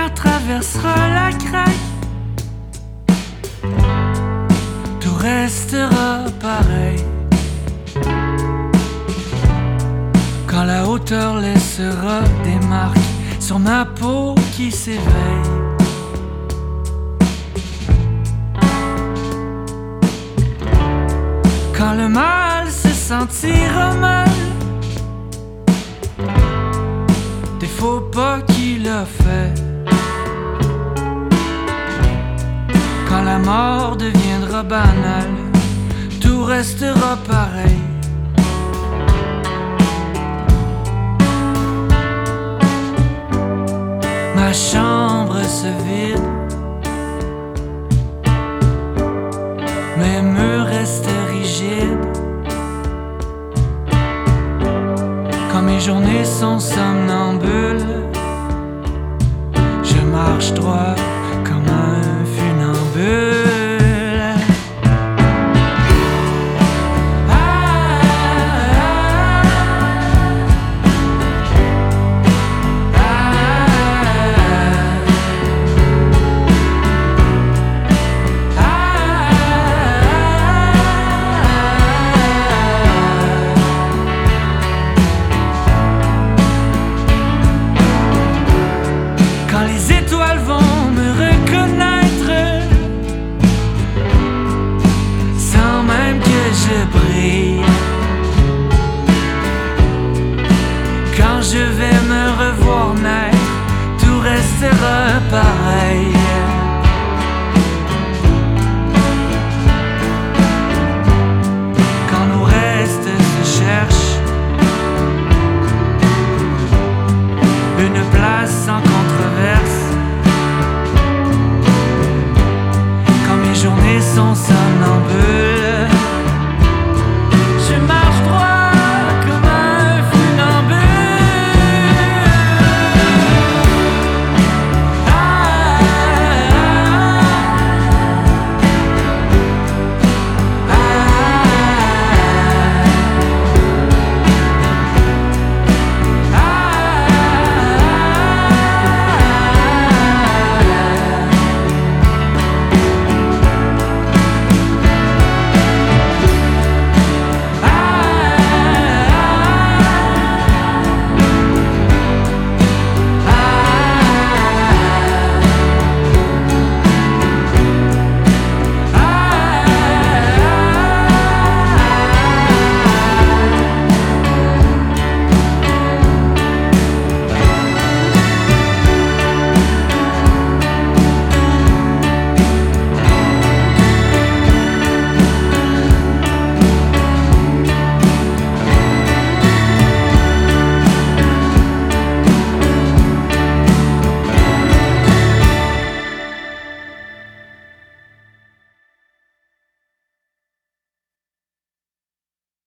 lumière traversera la craque, tout restera pareil. Quand la hauteur laissera des marques sur ma peau qui s'éveille. Quand le mal se sentira mal des faux pas qu'il a fait. Quand la mort deviendra banale, tout restera pareil. Ma chambre se vide, mes murs restent rigides. Quand mes journées sont somnambules, je marche droit comme un funambule. Quand je vais me revoir naître, tout restera pareil.